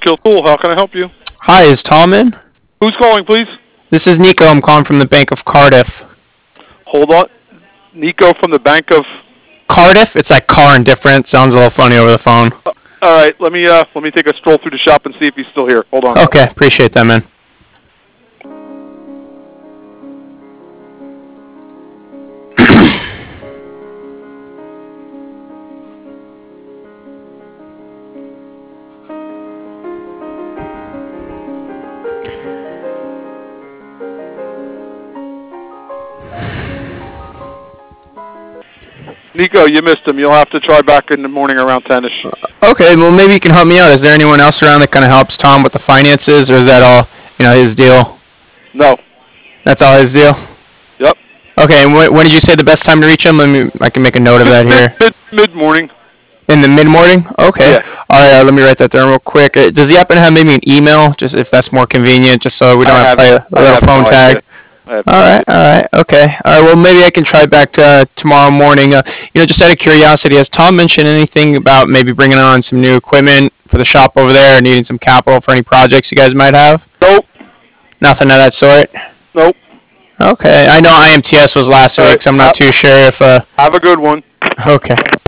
Kill Tool. How can I help you? Hi, is Tom in? Who's calling, please? This is Nico. I'm calling from the Bank of Cardiff. Hold on. Nico from the Bank of... Cardiff? It's like car and different. Sounds a little funny over the phone. All right, let me take a stroll through the shop and see if he's still here. Hold on. Okay, appreciate that, man. Nico, you missed him. You'll have to try back in the morning around 10ish. Okay, well maybe you can help me out. Is there anyone else around that kind of helps Tom with the finances, or is that all, his deal? No. That's all his deal? Yep. Okay, and when did you say the best time to reach him? I can make a note of that here. Mid-morning. In the mid-morning? Okay. Yeah. All right, let me write that down real quick. Does he happen to have maybe an email, just if that's more convenient, just so we don't have to play a little phone tag? All right, okay. All right, well, maybe I can try back tomorrow morning. Just out of curiosity, has Tom mentioned anything about maybe bringing on some new equipment for the shop over there, or needing some capital for any projects you guys might have? Nope. Nothing of that sort? Nope. Okay, I know IMTS was last week, so I'm not too sure if... Have a good one. Okay.